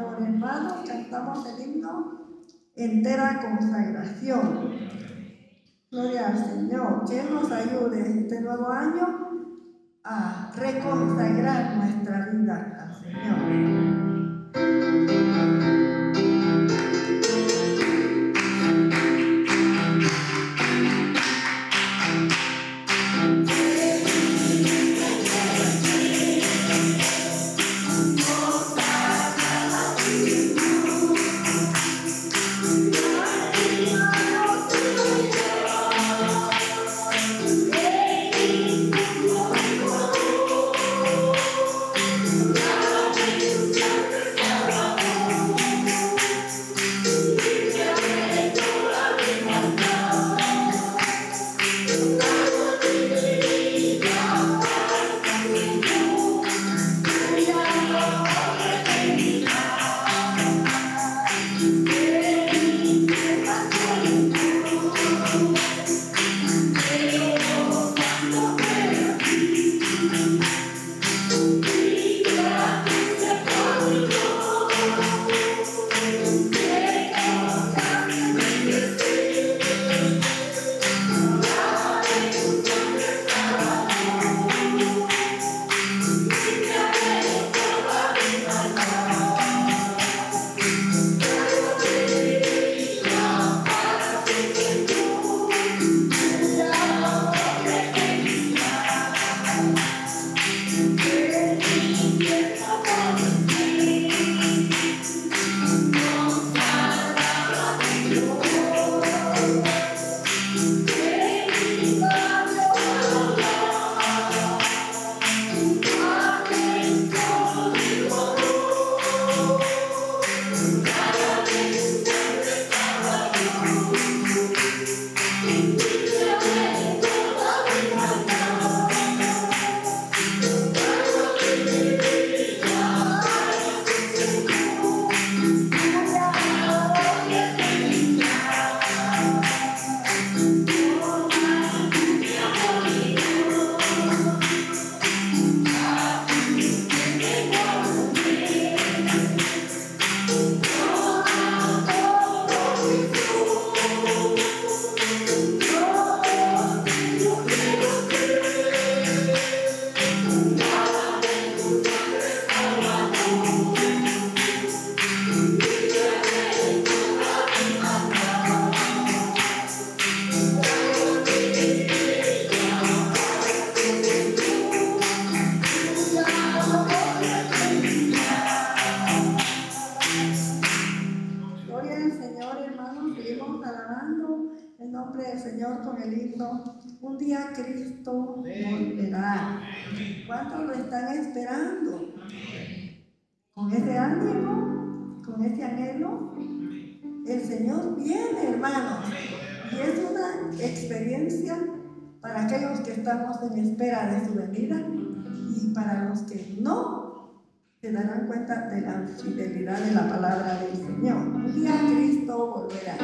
Ahora, hermanos, cantamos el himno Entera Consagración. Gloria al Señor. Que Él nos ayude este nuevo año a reconsagrar nuestra vida al Señor. Un día Cristo volverá. ¿Cuántos lo están esperando? Con ese ánimo, con ese anhelo, el Señor viene, hermanos. Y es una experiencia para aquellos que estamos en espera de su venida y para los que no se darán cuenta de la fidelidad de la palabra del Señor. Un día Cristo volverá.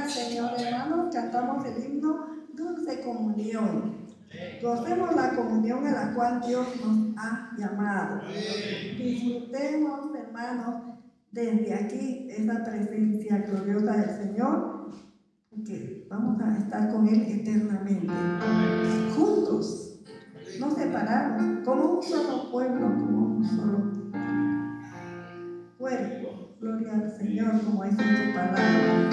al Señor, hermanos, cantamos el himno Dulce Comunión. Gocemos la comunión a la cual Dios nos ha llamado. Disfrutemos, hermanos, desde aquí esa presencia gloriosa del Señor, porque vamos a estar con Él eternamente, juntos, no separados, como un solo pueblo, como un solo cuerpo. Gloria al Señor, como dice su palabra.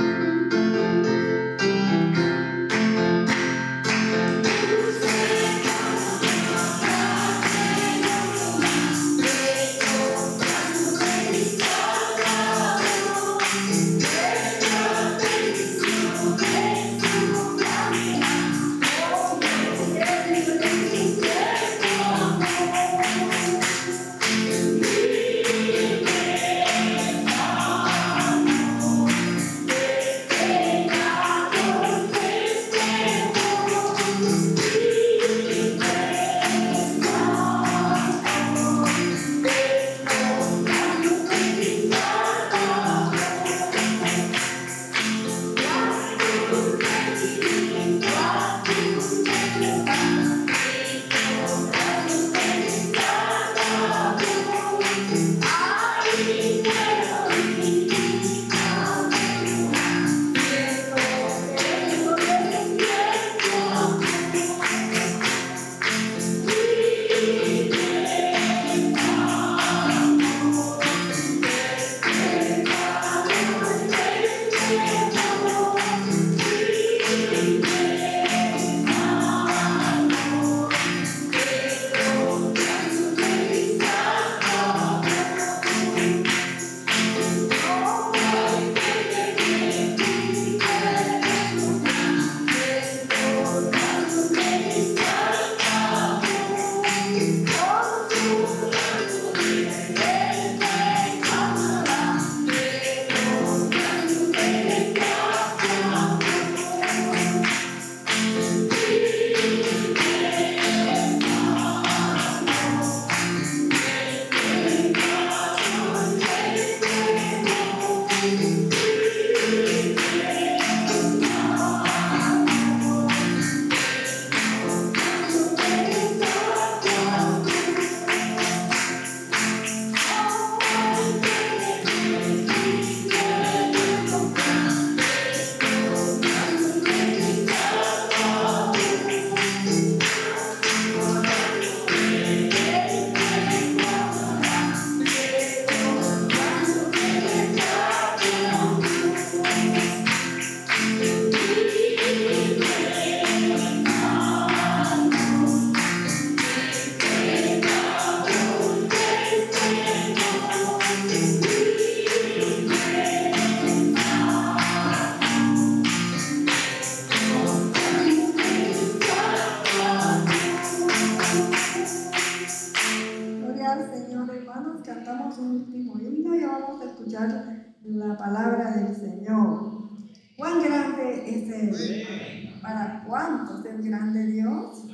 Cantamos un último himno y vamos a escuchar la palabra del Señor. ¿Cuán grande es Él? ¿Para cuántos es grande Dios?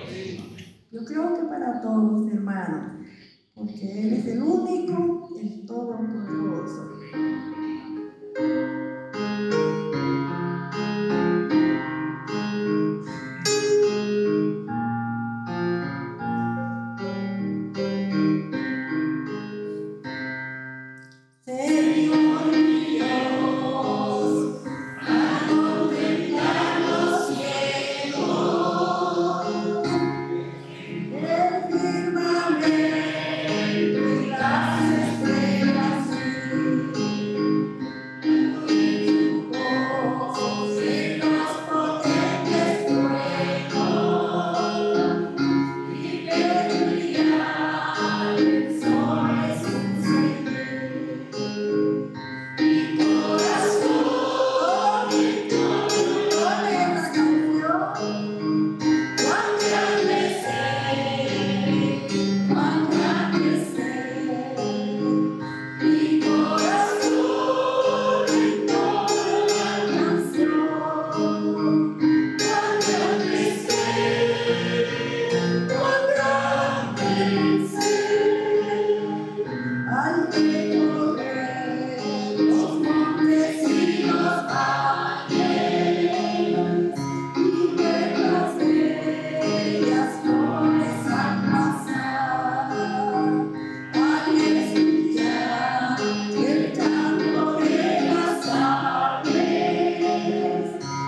Yo creo que para todos, hermanos, porque Él es el único, el todopoderoso.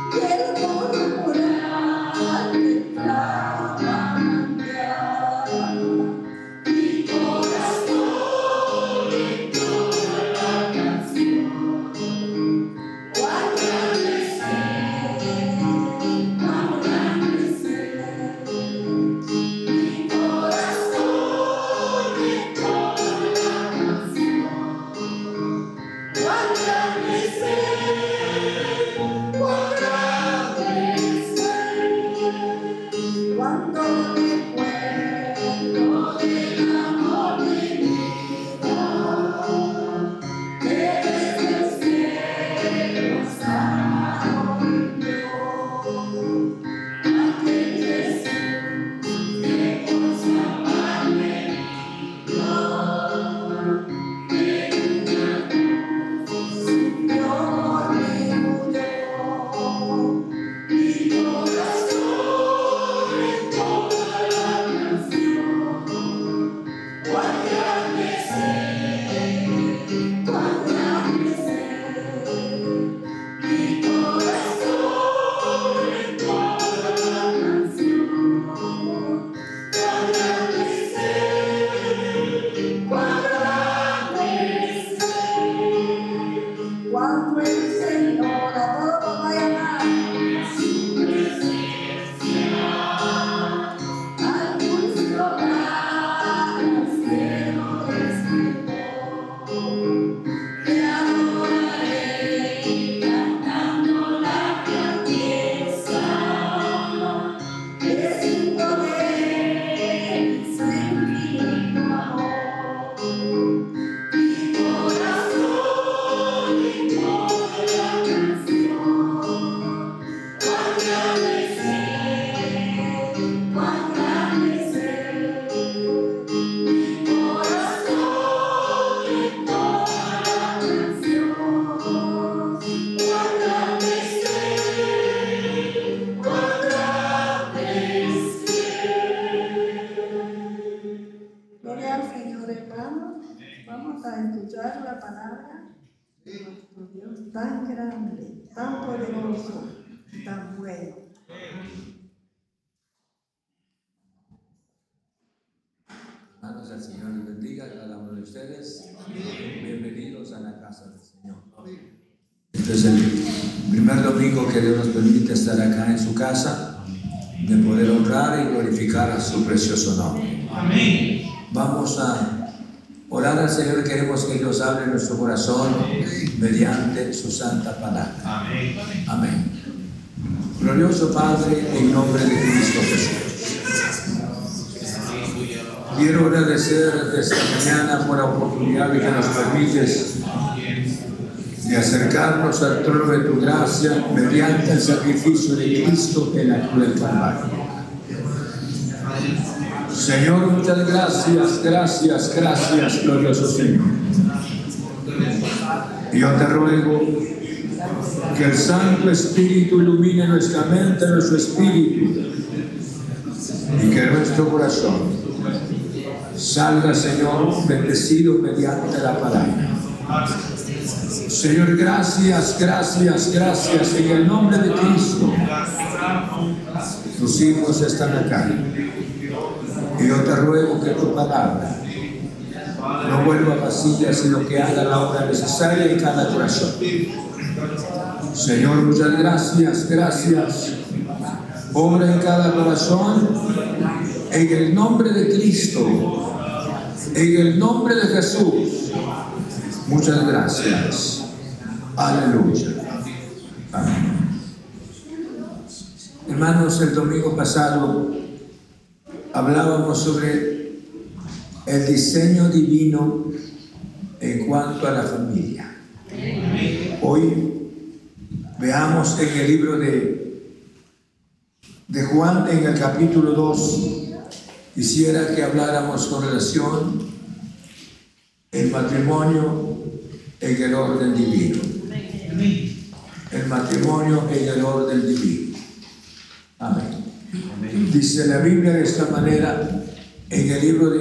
Tan grande, tan poderoso, tan bueno. Hermanos, el Señor les bendiga a cada uno de ustedes. Bienvenidos a la casa del Señor. Este es el primer domingo que Dios nos permite estar acá en su casa, de poder honrar y glorificar a su precioso nombre. Amén. Vamos a orar al Señor. Queremos que Dios hable nuestro corazón mediante su santa palabra. Amén. Amén. Glorioso Padre, en nombre de Cristo Jesús, quiero agradecer esta mañana por la oportunidad que nos permites de acercarnos al trono de tu gracia mediante el sacrificio de Cristo en la cruz del Calvario. Señor, muchas gracias, gracias, gracias, glorioso Señor. Yo te ruego que el Santo Espíritu ilumine nuestra mente, nuestro espíritu, y que nuestro corazón salga, Señor, bendecido mediante la palabra. Señor, gracias, gracias, gracias, en el nombre de Cristo. Tus hijos están acá. Y yo te ruego que tu palabra no vuelva vacía, sino que haga la obra necesaria en cada corazón. Señor, muchas gracias, gracias. Obra en cada corazón, en el nombre de Cristo, en el nombre de Jesús. Muchas gracias. Aleluya. Amén. Hermanos, el domingo pasado hablábamos sobre el diseño divino en cuanto a la familia. Hoy veamos en el libro de Juan, en el capítulo 2, quisiera que habláramos con relación al matrimonio en el orden divino. El matrimonio en el orden divino. Amén. Dice la Biblia de esta manera en el libro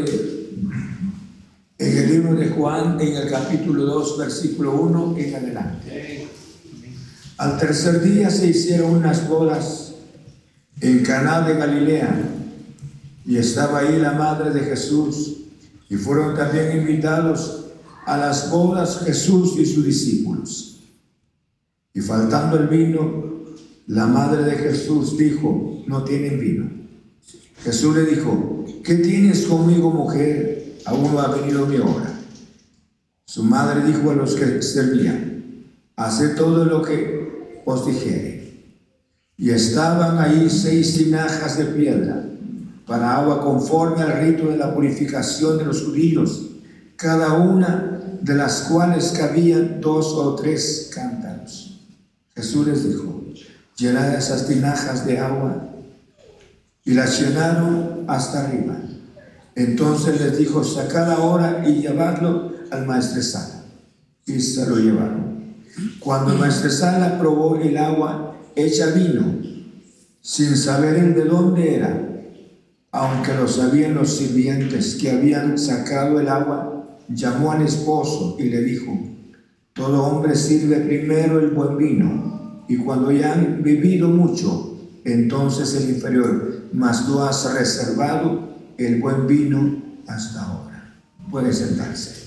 de Juan, en el capítulo 2, versículo 1 en adelante. Al tercer día se hicieron unas bodas en Caná de Galilea, y estaba ahí la madre de Jesús, y fueron también invitados a las bodas Jesús y sus discípulos. Y faltando el vino, la madre de Jesús dijo: no tienen vino. Jesús le dijo: ¿qué tienes conmigo, mujer? Aún no ha venido mi hora. Su madre dijo a los que servían: haced todo lo que os dijere. Y estaban ahí 6 tinajas de piedra para agua, conforme al rito de la purificación de los judíos, cada una de las cuales cabían 2 o 3 cántaros. Jesús les dijo: llenad esas tinajas de agua. Y las llenaron hasta arriba. Entonces les dijo: sacad ahora y llevadlo al maestresala. Y se lo llevaron. Cuando el maestresala probó el agua hecha vino, sin saber él de dónde era, aunque lo sabían los sirvientes que habían sacado el agua, llamó al esposo y le dijo: todo hombre sirve primero el buen vino, y cuando ya han bebido mucho, entonces el inferior, mas tú has reservado el buen vino hasta ahora. Puede sentarse.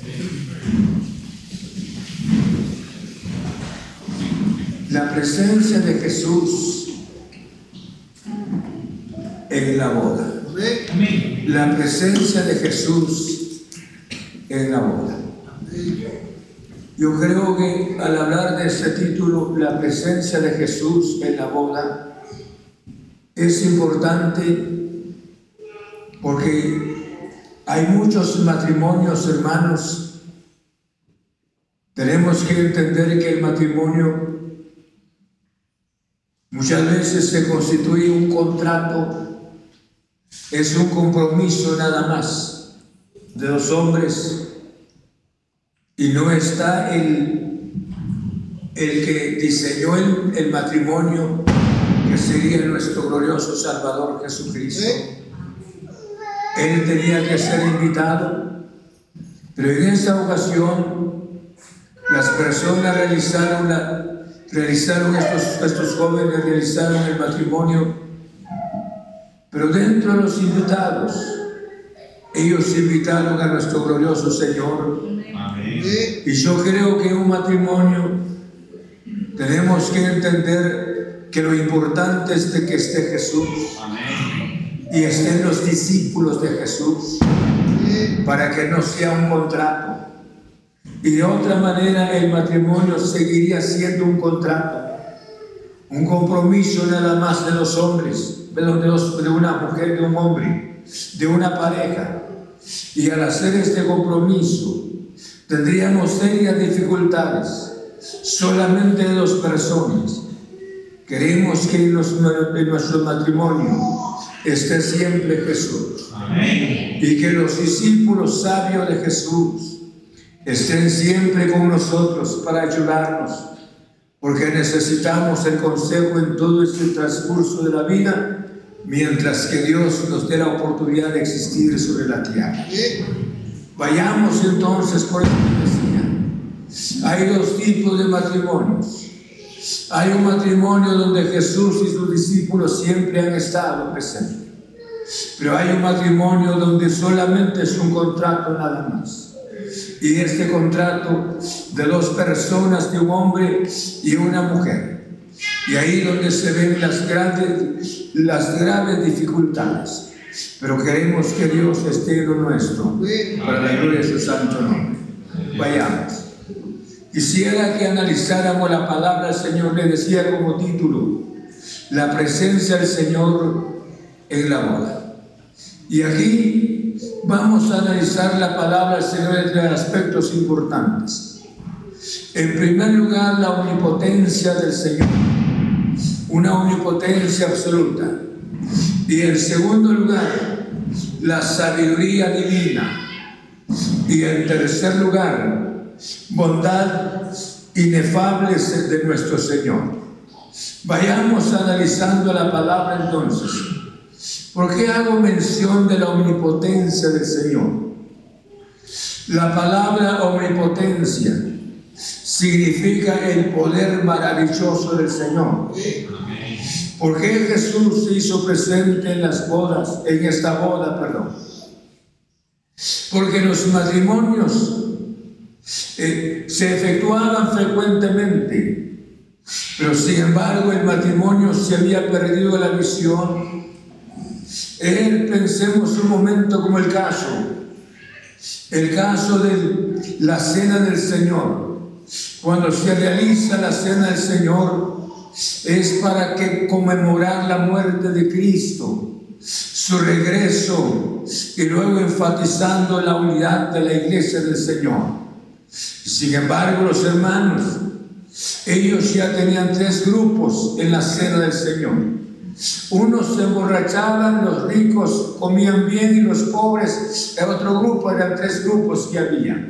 La presencia de Jesús en la boda. La presencia de Jesús en la boda. Yo creo que al hablar de este título, la presencia de Jesús en la boda, es importante porque hay muchos matrimonios, hermanos. Tenemos que entender que el matrimonio muchas veces se constituye un contrato, es un compromiso nada más de los hombres, y no está el que diseñó el matrimonio, que sería nuestro glorioso Salvador Jesucristo. Él tenía que ser invitado, pero en esta ocasión las personas estos jóvenes realizaron el matrimonio, pero dentro de los invitados, ellos invitaron a nuestro glorioso Señor. Amén. Y yo creo que en un matrimonio tenemos que entender que lo importante es de que esté Jesús. Amén. Y estén los discípulos de Jesús, para que no sea un contrato. Y de otra manera el matrimonio seguiría siendo un contrato, un compromiso nada más de los hombres, de una mujer, de un hombre, de una pareja. Y al hacer este compromiso tendríamos serias dificultades solamente de 2 personas. Queremos que en nuestro matrimonio esté siempre Jesús. Amén. Y que los discípulos sabios de Jesús estén siempre con nosotros para ayudarnos, porque necesitamos el consejo en todo este transcurso de la vida, mientras que Dios nos dé la oportunidad de existir sobre la tierra. Vayamos entonces por esta decía. Hay 2 tipos de matrimonios. Hay un matrimonio donde Jesús y sus discípulos siempre han estado presentes, pero hay un matrimonio donde solamente es un contrato nada más. Y este contrato de 2 personas, de un hombre y una mujer. Y ahí donde se ven las graves dificultades. Pero queremos que Dios esté en lo nuestro, para la gloria de su santo nombre. Vayamos. Quisiera que analizáramos la palabra del Señor. Le decía como título: la presencia del Señor en la boda. Y aquí vamos a analizar la palabra del Señor entre aspectos importantes. En primer lugar, la omnipotencia del Señor, una omnipotencia absoluta. Y en segundo lugar, la sabiduría divina. Y en tercer lugar, bondad inefable de nuestro Señor. Vayamos analizando la palabra entonces. ¿Por qué hago mención de la omnipotencia del Señor? La palabra omnipotencia significa el poder maravilloso del Señor. ¿Por qué Jesús se hizo presente en las bodas, en esta boda, perdón? Porque los matrimonios se efectuaban frecuentemente, pero sin embargo el matrimonio se había perdido la visión. Pensemos un momento como el caso de la cena del Señor. Cuando se realiza la cena del Señor, es para que conmemorar la muerte de Cristo, su regreso, y luego enfatizando la unidad de la iglesia del Señor. Sin embargo, los hermanos, ellos ya tenían 3 grupos en la cena del Señor. Unos se emborrachaban, los ricos comían bien y los pobres, el otro grupo, eran 3 grupos que había.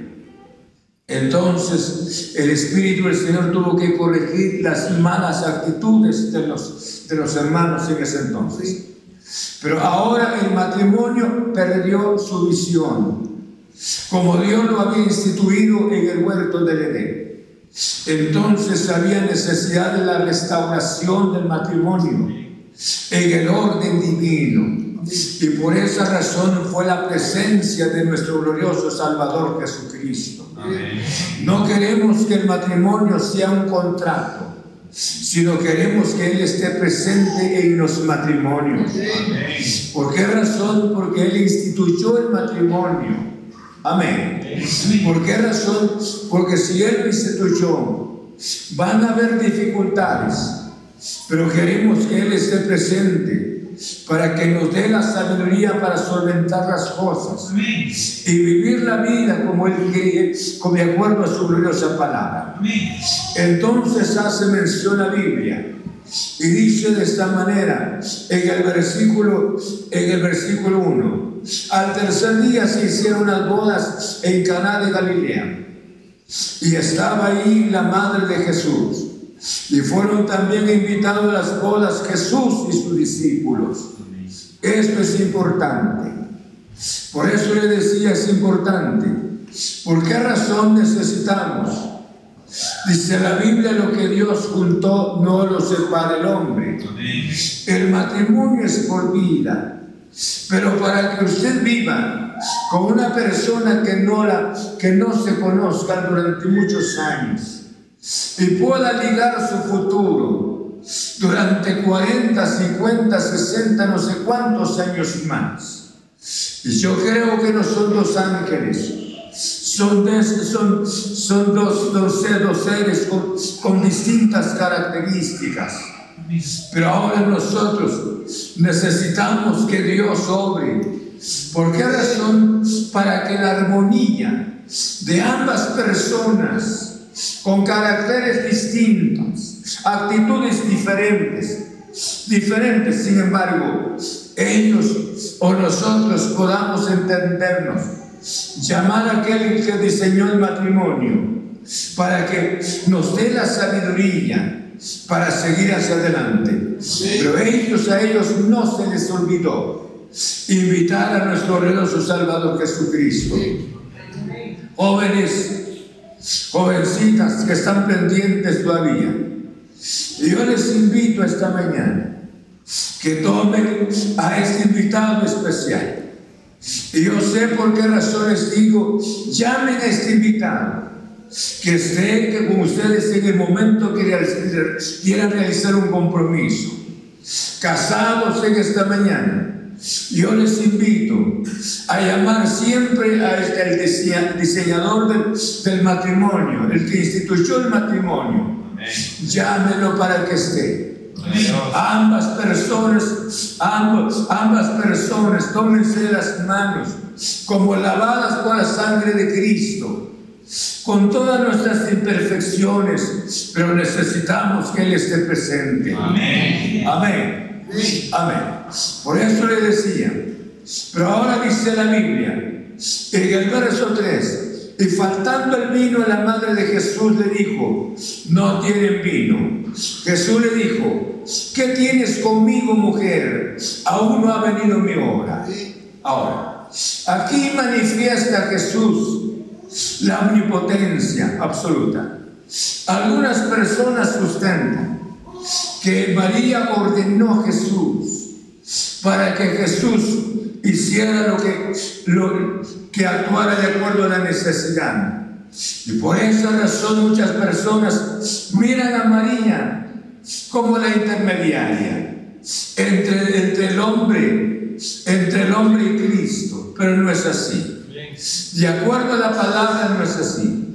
Entonces el Espíritu del Señor tuvo que corregir las malas actitudes de los hermanos en ese entonces. Pero ahora el matrimonio perdió su visión, como Dios lo había instituido en el huerto del Edén. Entonces había necesidad de la restauración del matrimonio en el orden divino, y por esa razón fue la presencia de nuestro glorioso Salvador Jesucristo. No queremos que el matrimonio sea un contrato, sino queremos que Él esté presente en los matrimonios. ¿Por qué razón? Porque Él instituyó el matrimonio. Amén. ¿Por qué razón? Porque si Él lo instituyó, van a haber dificultades, pero queremos que Él esté presente para que nos dé la sabiduría para solventar las cosas y vivir la vida como Él quiere, de acuerdo a su gloriosa palabra. Entonces hace mención a la Biblia y dice de esta manera en el versículo 1: al tercer día se hicieron las bodas en Caná de Galilea, y estaba ahí la madre de Jesús. Y fueron también invitados a las bodas Jesús y sus discípulos. Esto es importante. Por eso le decía, es importante. ¿Por qué razón necesitamos? Dice la Biblia: lo que Dios juntó no lo separa el hombre. El matrimonio es por vida. Pero para que usted viva con una persona que no se conozca durante muchos años y pueda ligar su futuro durante 40, 50, 60, no sé cuántos años más. Y yo creo que no son 2 ángeles, son dos seres con distintas características. Pero ahora nosotros necesitamos que Dios obre. ¿Por qué razón? Para que la armonía de ambas personas, con caracteres distintos, actitudes diferentes, sin embargo, ellos o nosotros podamos entendernos, llamar a aquel que diseñó el matrimonio para que nos dé la sabiduría para seguir hacia adelante. Pero a ellos no se les olvidó invitar a nuestro glorioso Salvador Jesucristo. Jóvenes, jovencitas que están pendientes todavía, y yo les invito esta mañana que tomen a este invitado especial. Y yo sé por qué razón les digo: llamen a este invitado, que esté con ustedes en el momento que quieran realizar un compromiso. Casados en esta mañana, yo les invito a llamar siempre al diseñador del matrimonio, el que instituyó el matrimonio. Llámenlo para que esté. Ambas personas tómense de las manos como lavadas por la sangre de Cristo, con todas nuestras imperfecciones, pero necesitamos que Él esté presente. Amén. Amén. Amén. Por eso le decía, pero ahora dice la Biblia, en el verso 3, y faltando el vino, la madre de Jesús le dijo: no tienen vino. Jesús le dijo: ¿qué tienes conmigo, mujer? Aún no ha venido mi hora. Ahora, aquí manifiesta Jesús la omnipotencia absoluta. Algunas personas sustentan que María ordenó a Jesús para que Jesús hiciera lo que actuara de acuerdo a la necesidad. Y por esa razón muchas personas miran a María como la intermediaria entre el hombre y Cristo, pero no es así. De acuerdo a la palabra, no es así.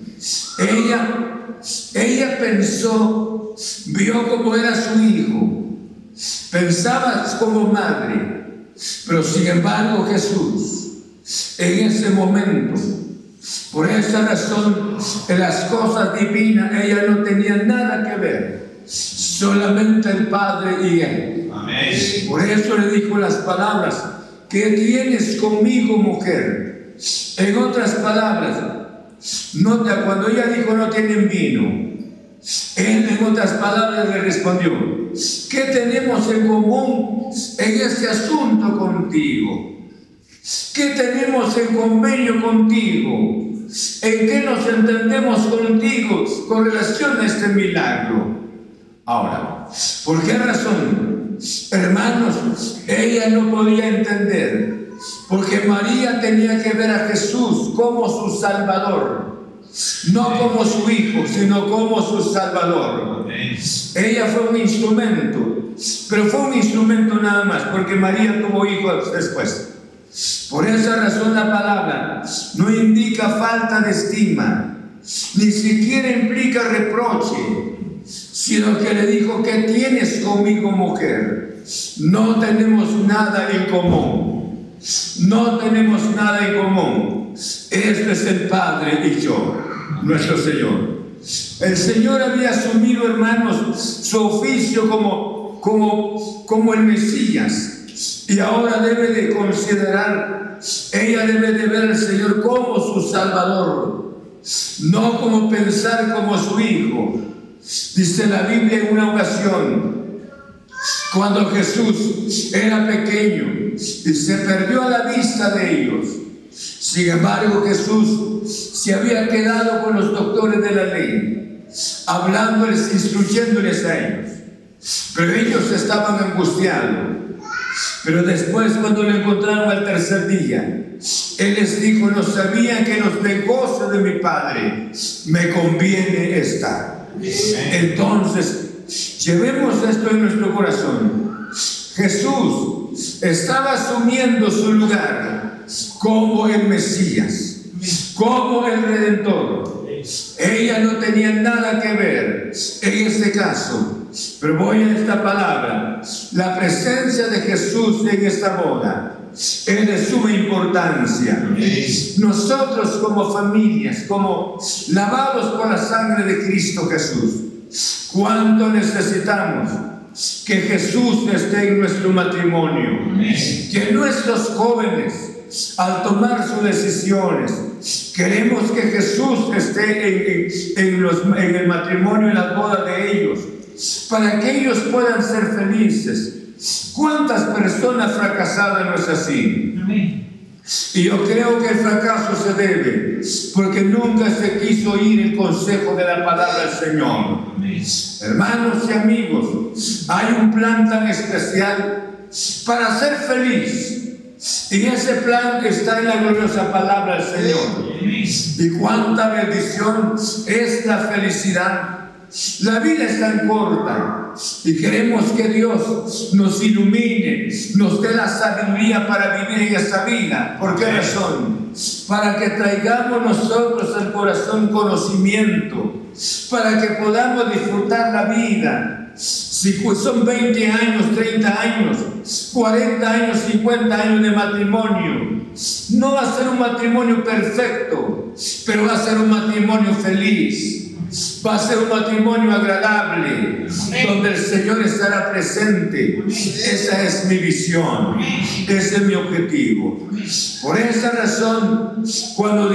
Ella pensó, vio cómo era su hijo, pensaba como madre, pero sin embargo Jesús, en ese momento, por esa razón, en las cosas divinas, ella no tenía nada que ver, solamente el Padre y Él. Amén. Por eso le dijo las palabras: ¿qué tienes conmigo, mujer? En otras palabras, nota, cuando ella dijo no tienen vino, Él en otras palabras le respondió: ¿qué tenemos en común en este asunto contigo? ¿Qué tenemos en convenio contigo? ¿En qué nos entendemos contigo con relación a este milagro? Ahora, ¿por qué razón? Hermanos, ella no podía entender, porque María tenía que ver a Jesús como su Salvador, no como su hijo, sino como su Salvador. Ella fue un instrumento, pero fue un instrumento nada más, porque María tuvo hijos después. Por esa razón la palabra no indica falta de estima, ni siquiera implica reproche, sino que le dijo: ¿qué tienes conmigo, mujer? No tenemos nada en común. No tenemos nada en común. Este es el Padre y yo, nuestro Señor. El Señor había asumido, hermanos, su oficio como el Mesías. Y ahora debe de considerar, ella debe de ver al Señor como su Salvador, no como pensar como su hijo. Dice la Biblia en una ocasión, cuando Jesús era pequeño y se perdió a la vista de ellos. Sin embargo, Jesús se había quedado con los doctores de la ley, hablándoles, instruyéndoles a ellos. Pero ellos estaban angustiados. Pero después, cuando lo encontraron al tercer día, Él les dijo: no sabían que en los negocios de mi Padre me conviene estar. Entonces, llevemos esto en nuestro corazón. Jesús estaba asumiendo su lugar como el Mesías, como el Redentor. Ella no tenía nada que ver en este caso. Pero voy a esta palabra: la presencia de Jesús en esta boda es de suma importancia. Nosotros como familias, como lavados por la sangre de Cristo Jesús, ¿cuánto necesitamos que Jesús esté en nuestro matrimonio? Que nuestros jóvenes, al tomar sus decisiones, queremos que Jesús esté en el matrimonio, en la boda de ellos, para que ellos puedan ser felices. ¿Cuántas personas fracasadas no es así? Y yo creo que el fracaso se debe porque nunca se quiso oír el consejo de la palabra del Señor. Hermanos y amigos, hay un plan tan especial para ser feliz, y ese plan está en la gloriosa palabra del Señor. Y cuánta bendición es la felicidad. La vida es tan corta y queremos que Dios nos ilumine, nos dé la sabiduría para vivir en esta vida. ¿Por qué razón? Para que traigamos nosotros al corazón conocimiento, para que podamos disfrutar la vida. Si son 20 años, 30 años, 40 años, 50 años de matrimonio, no va a ser un matrimonio perfecto, pero va a ser un matrimonio feliz. Va a ser un matrimonio agradable, donde el Señor estará presente. Esa es mi visión, ese es mi objetivo. Por esa razón, cuando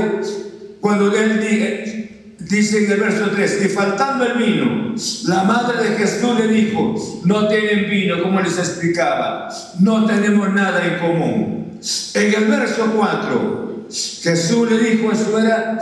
Él dice en el verso 3, y faltando el vino, la madre de Jesús le dijo: no tienen vino, como les explicaba, no tenemos nada en común. En el verso 4, Jesús le dijo, eso era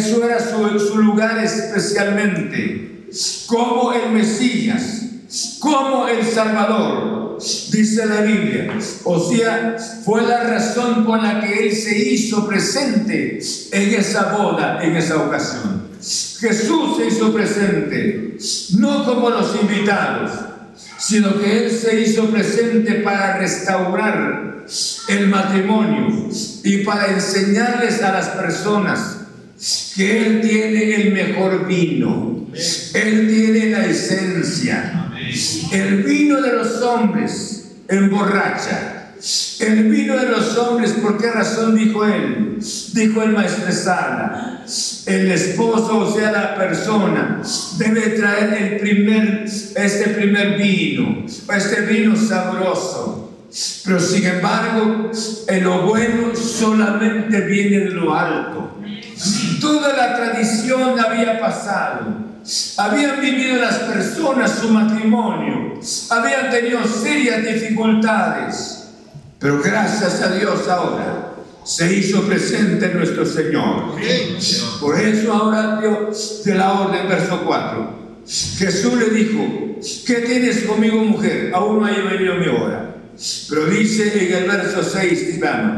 su lugar especialmente, como el Mesías, como el Salvador, dice la Biblia. O sea, fue la razón por la que Él se hizo presente en esa boda, en esa ocasión. Jesús se hizo presente, no como los invitados, sino que Él se hizo presente para restaurar el matrimonio y para enseñarles a las personas que Él tiene el mejor vino. Él tiene la esencia. El vino de los hombres emborracha. El vino de los hombres, ¿por qué razón dijo él? Dijo el maestresala, el esposo, o sea la persona, debe traer este primer vino, este vino sabroso. Pero sin embargo, lo bueno solamente viene de lo alto. Toda la tradición había pasado. Habían vivido las personas su matrimonio, habían tenido serias dificultades, pero gracias a Dios ahora se hizo presente nuestro Señor. Por eso ahora Dios de la orden, verso 4, Jesús le dijo, ¿qué tienes conmigo, mujer? Aún no ha venido mi hora. Pero dice en el verso 6,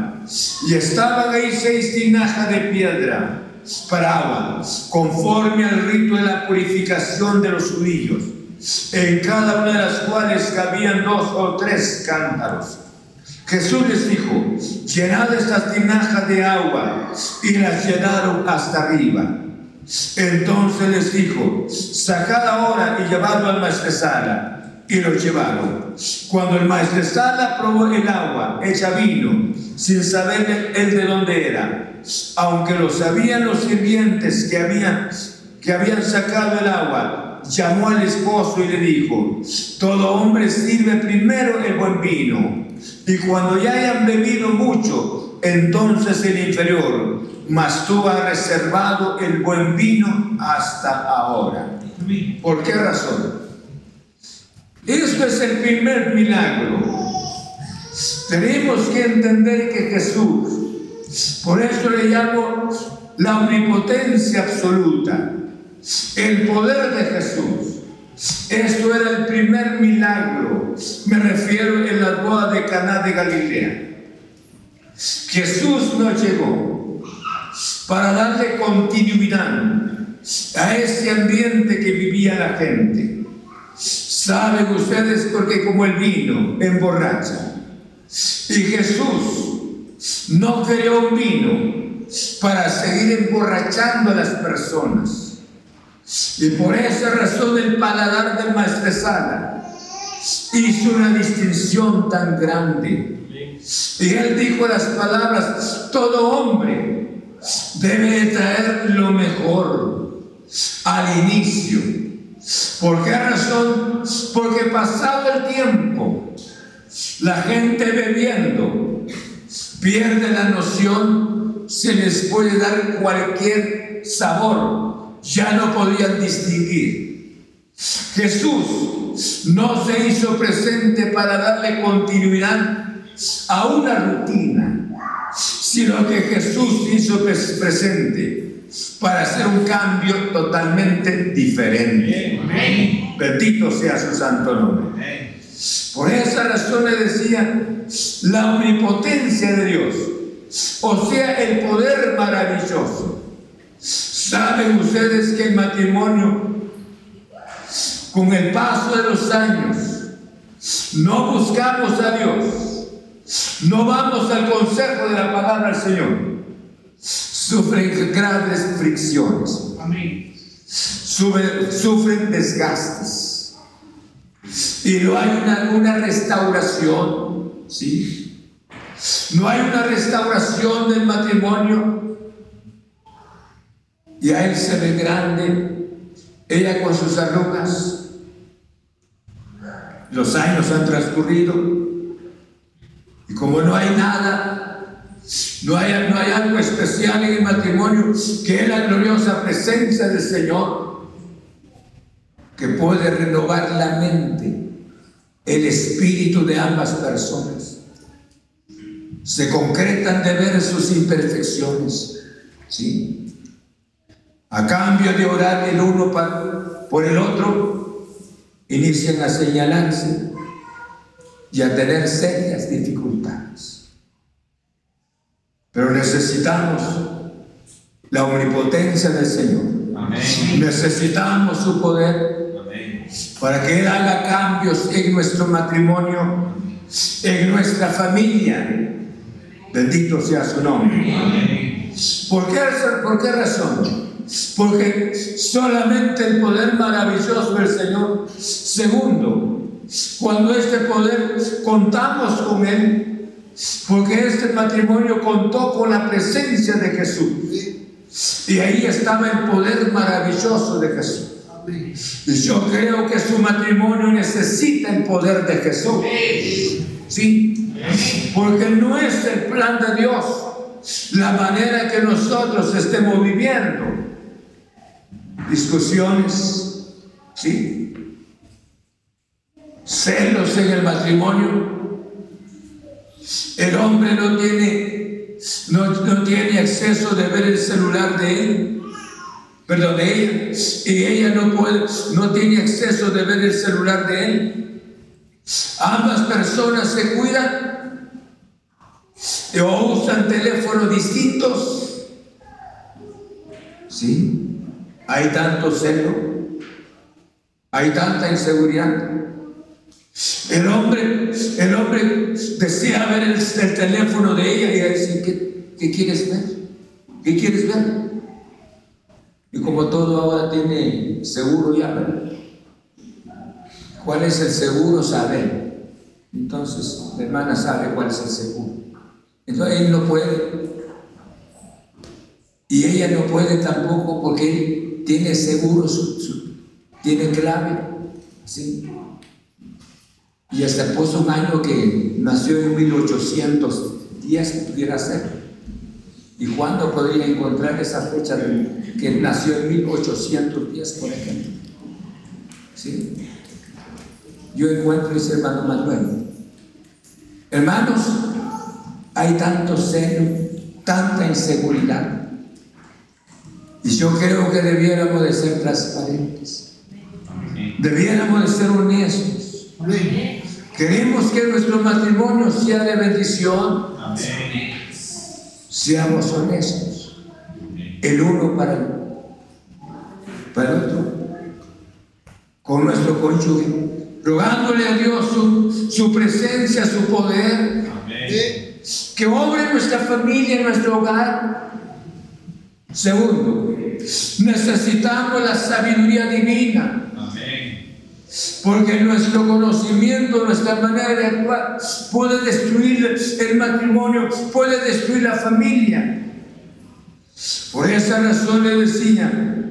y estaban ahí 6 tinajas de piedra para agua, conforme al rito de la purificación de los judíos, en cada una de las cuales cabían 2 o 3 cántaros. Jesús les dijo, llenad estas tinajas de agua, y las llenaron hasta arriba. Entonces les dijo, sacad ahora y llevadlo al maestresala. Y lo llevaron. Cuando el maestresala probó el agua hecha vino, sin saber él de dónde era, aunque lo sabían los sirvientes que habían sacado el agua, llamó al esposo y le dijo, todo hombre sirve primero el buen vino, y cuando ya hayan bebido mucho, entonces el inferior, mas tú has reservado el buen vino hasta ahora. ¿Por qué razón? Esto es el primer milagro. Tenemos que entender que Jesús, por eso le llamo la omnipotencia absoluta, el poder de Jesús. Esto era el primer milagro, me refiero en la boda de Caná de Galilea. Jesús no llegó para darle continuidad a ese ambiente que vivía la gente. Saben ustedes porque como el vino emborracha. Y Jesús no creó un vino para seguir emborrachando a las personas. Y por esa razón el paladar del maestresala hizo una distinción tan grande. Y él dijo las palabras, todo hombre debe traer lo mejor al inicio. ¿Por qué razón? Porque pasado el tiempo, la gente bebiendo pierde la noción, se les puede dar cualquier sabor, ya no podían distinguir. Jesús no se hizo presente para darle continuidad a una rutina, sino que Jesús se hizo presente para hacer un cambio totalmente diferente. Amén. Bendito sea su santo nombre. Amén. Por esa razón le decía la omnipotencia de Dios, o sea, el poder maravilloso. Saben ustedes que el matrimonio, con el paso de los años, no buscamos a Dios, no vamos al consejo de la palabra del Señor. Sufren graves fricciones. Amén. Sufren desgastes. Y no hay una restauración. ¿Sí? No hay una restauración del matrimonio. Y a él se ve grande, ella con sus arrugas. Los años han transcurrido. Y como no hay nada, no hay algo especial en el matrimonio, que es la gloriosa presencia del Señor, que puede renovar la mente, el espíritu de ambas personas. se concretan de ver sus imperfecciones, ¿sí? A cambio de orar el uno por el otro, inician a señalarse y a tener serias dificultades. Pero necesitamos la omnipotencia del Señor. Amén. Necesitamos su poder. Amén. Para que Él haga cambios en nuestro matrimonio, en nuestra familia. Bendito sea su nombre. Amén. ¿Por qué razón? Porque solamente el poder maravilloso del Señor. Segundo, cuando este poder contamos con Él, porque este matrimonio contó con la presencia de Jesús. Y ahí estaba el poder maravilloso de Jesús. Y yo creo que su matrimonio necesita el poder de Jesús. ¿Sí? Porque no es el plan de Dios la manera que nosotros estemos viviendo. Discusiones, ¿sí? Celos en el matrimonio. El hombre no tiene acceso de ver el celular de él, perdón, de ella, y ella no tiene acceso de ver el celular de él. Ambas personas se cuidan o usan teléfonos distintos. ¿Sí? Hay tanto celo, hay tanta inseguridad. El hombre desea ver el teléfono de ella y dice, ¿qué quieres ver? ¿Qué quieres ver? Y como todo ahora tiene seguro ya, ¿verdad? ¿Cuál es el seguro? Saber. Entonces, la hermana sabe cuál es el seguro. Entonces, él no puede. Y ella no puede tampoco porque él tiene seguro, tiene clave. ¿Sí? Y hasta puso un año que nació en 1810 que pudiera ser. ¿Y cuándo podría encontrar esa fecha que nació en 1810, por ejemplo? ¿Sí? Yo encuentro ese hermano Manuel. Hermanos, hay tanto celo, tanta inseguridad. Y yo creo que debiéramos de ser transparentes. Debiéramos de ser honestos. Queremos que nuestro matrimonio sea de bendición. Amén. Seamos honestos. El uno para el otro. Con nuestro cónyuge. Rogándole a Dios su presencia, su poder. Amén. Que obre en nuestra familia, en nuestro hogar. Segundo, necesitamos la sabiduría divina. Porque nuestro conocimiento, nuestra manera de actuar puede destruir el matrimonio, puede destruir la familia. Por esa razón le decía,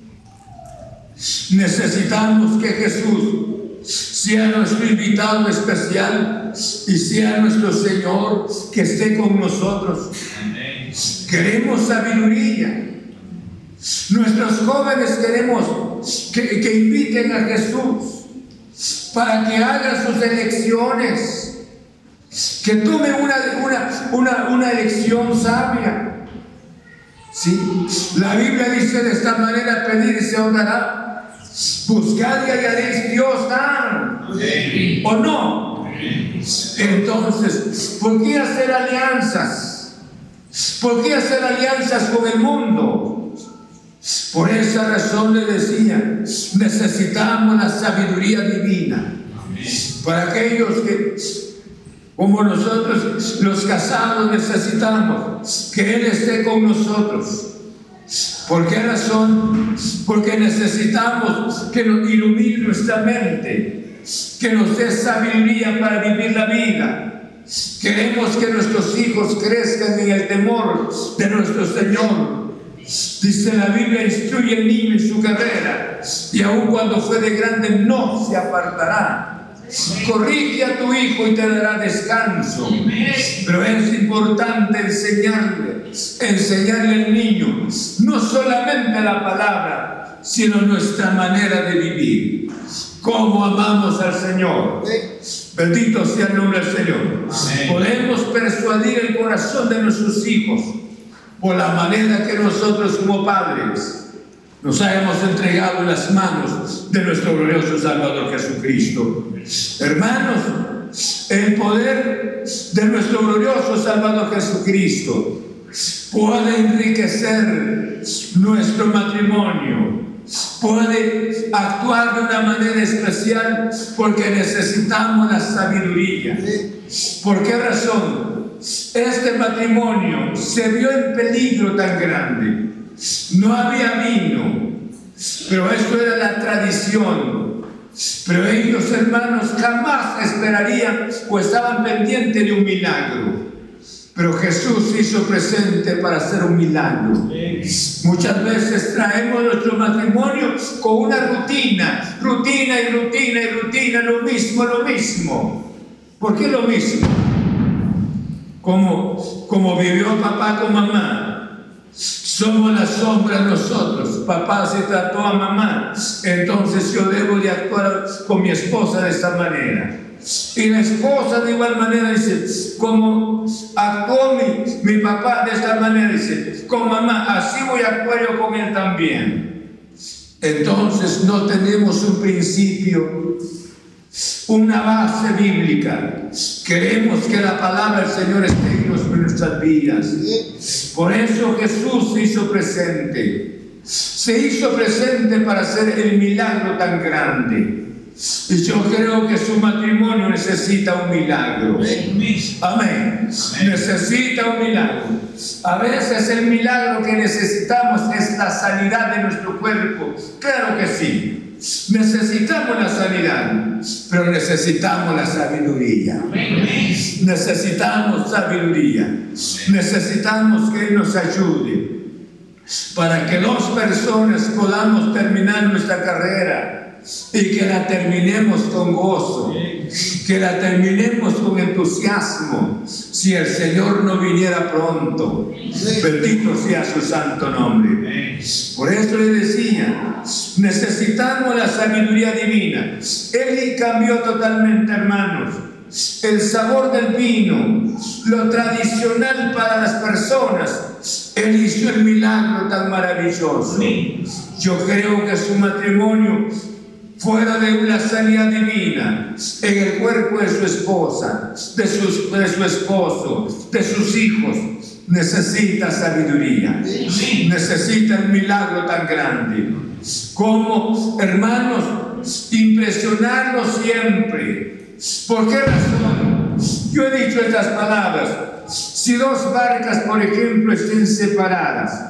necesitamos que Jesús sea nuestro invitado especial y sea nuestro Señor que esté con nosotros. Amén. Queremos sabiduría. Nuestros jóvenes queremos que inviten a Jesús para que haga sus elecciones, que tome una elección sabia. ¿Sí? La Biblia dice de esta manera: pedid y se os dará, buscad y hallaréis, Dios da. ¿O no? Entonces, ¿por qué hacer alianzas? ¿Por qué hacer alianzas con el mundo? Por esa razón le decía, necesitamos la sabiduría divina. Amén. Para aquellos que, como nosotros los casados, necesitamos que Él esté con nosotros. ¿Por qué razón? Porque necesitamos que nos ilumine nuestra mente, que nos dé sabiduría para vivir la vida. Queremos que nuestros hijos crezcan en el temor de nuestro Señor. Dice la Biblia: instruye al niño en su carrera, y aun cuando fuere grande no se apartará. Corrige a tu hijo y te dará descanso. Pero es importante enseñarle al niño no solamente la palabra, sino nuestra manera de vivir. Cómo amamos al Señor. Bendito sea el nombre del Señor. Amén. Podemos persuadir el corazón de nuestros hijos por la manera que nosotros como padres nos hayamos entregado en las manos de nuestro glorioso Salvador Jesucristo. Hermanos, el poder de nuestro glorioso Salvador Jesucristo puede enriquecer nuestro matrimonio, puede actuar de una manera especial porque necesitamos la sabiduría. ¿Por qué razón? Este matrimonio se vio en peligro tan grande. No había vino, pero esto era la tradición. Pero ellos, hermanos, jamás esperarían o estaban pendientes de un milagro. Pero Jesús se hizo presente para hacer un milagro. Muchas veces traemos nuestro matrimonio con una rutina, lo mismo. ¿Por qué lo mismo? Como vivió papá con mamá. Somos la sombra nosotros. Papá se trató a mamá, entonces yo debo de actuar con mi esposa de esta manera. Y la esposa de igual manera dice, como actuó mi papá de esta manera, dice, con mamá, así voy a actuar yo con él también. Entonces no tenemos un principio, una base bíblica. Queremos que la palabra del Señor esté en nuestras vidas. Por eso Jesús se hizo presente. Se hizo presente para hacer el milagro tan grande. Y yo creo que su matrimonio necesita un milagro. Amén. Necesita un milagro. A veces el milagro que necesitamos es la sanidad de nuestro cuerpo. Claro que sí. Necesitamos la sanidad, pero necesitamos la sabiduría. Necesitamos sabiduría. Necesitamos que Él nos ayude para que 2 personas podamos terminar nuestra carrera y que la terminemos con gozo, que la terminemos con entusiasmo, si el Señor no viniera pronto. Bendito sea su santo nombre. Por eso le decía, necesitamos la sabiduría divina. Él cambió totalmente, hermanos, el sabor del vino, lo tradicional para las personas. Él hizo el milagro tan maravilloso. Yo creo que su matrimonio, fuera de una sanidad divina en el cuerpo de su esposa, de su esposo, de sus hijos, necesita sabiduría. Necesita el milagro tan grande. Como, hermanos, impresionarlo siempre. ¿Por qué razón? Yo he dicho estas palabras. Si 2 barcas, por ejemplo, estén separadas,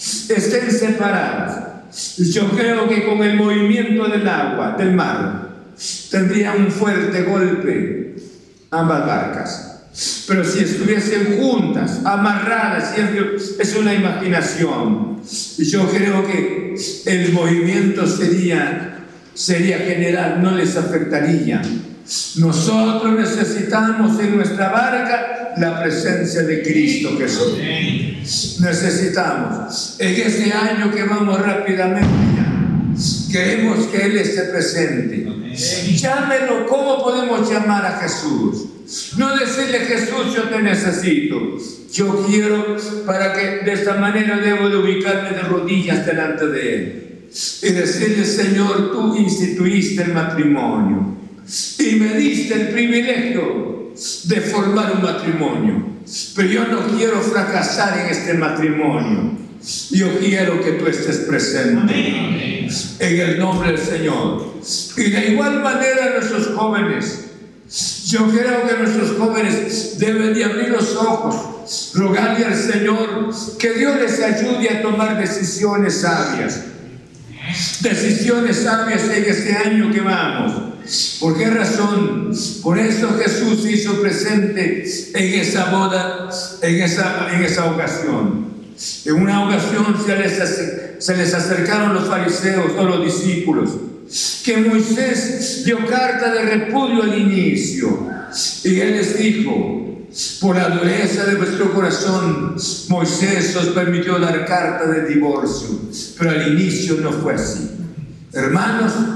yo creo que con el movimiento del agua, del mar, tendría un fuerte golpe ambas barcas. Pero si estuviesen juntas, amarradas, es una imaginación. Yo creo que el movimiento sería general, no les afectaría. Nosotros necesitamos en nuestra barca la presencia de Cristo Jesús. Necesitamos, en este año que vamos rápidamente ya, queremos que Él esté presente. Llámelo. ¿Cómo podemos llamar a Jesús? No decirle, Jesús, yo te necesito. Yo quiero, para que de esta manera debo de ubicarme de rodillas delante de Él y decirle, Señor, tú instituiste el matrimonio y me diste el privilegio de formar un matrimonio, pero yo no quiero fracasar en este matrimonio. Yo quiero que tú estés presente. Amén. En el nombre del Señor. Y de igual manera nuestros jóvenes, yo creo que nuestros jóvenes deben de abrir los ojos, rogarle al Señor que Dios les ayude a tomar decisiones sabias. Decisiones sabias en este año que vamos. ¿Por qué razón? Por eso Jesús se hizo presente en esa boda, en esa ocasión. En una ocasión se les acercaron los fariseos o los discípulos, que Moisés dio carta de repudio al inicio, y él les dijo, por la dureza de vuestro corazón, Moisés os permitió dar carta de divorcio, pero al inicio no fue así. Hermanos,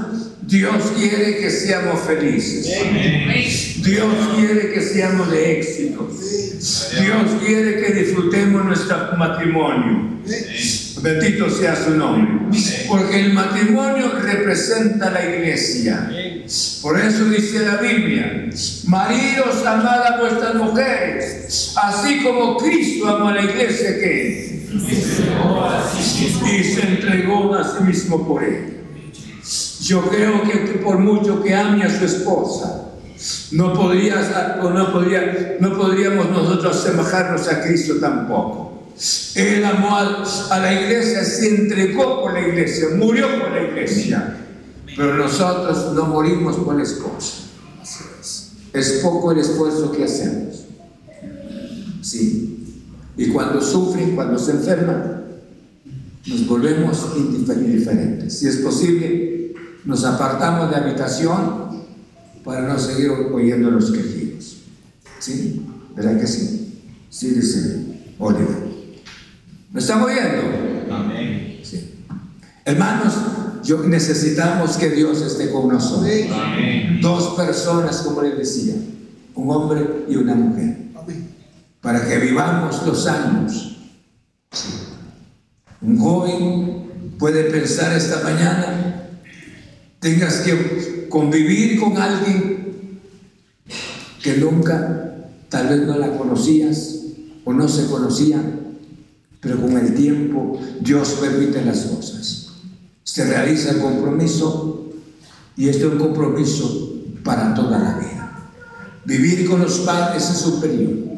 Dios quiere que seamos felices. Dios quiere que seamos de éxito. Dios quiere que disfrutemos nuestro matrimonio. Bendito sea su nombre. Porque el matrimonio representa la iglesia. Por eso dice la Biblia: maridos, amad a vuestras mujeres, así como Cristo amó a la iglesia, que y se entregó a sí mismo por ella. Yo creo que por mucho que ame a su esposa, no podríamos nosotros asemejarnos a Cristo tampoco. Él amó a la iglesia, se entregó por la iglesia, murió por la iglesia. Pero nosotros no morimos por la esposa. Es poco el esfuerzo que hacemos. Sí. Y cuando sufren, cuando se enferman, nos volvemos indiferentes. Si es posible, nos apartamos de la habitación para no seguir oyendo los quejidos. ¿Sí? ¿Verdad que sí? Sí, dice Oliver. ¿Me están oyendo? Amén. Sí. Hermanos, necesitamos que Dios esté con nosotros. Amén. Dos personas, como les decía, un hombre y una mujer. Amén. Para que vivamos los años. Sí. Un joven puede pensar esta mañana: tengas que convivir con alguien que nunca, tal vez no la conocías o no se conocía, pero con el tiempo Dios permite las cosas. Se realiza el compromiso, y esto es un compromiso para toda la vida. Vivir con los padres es un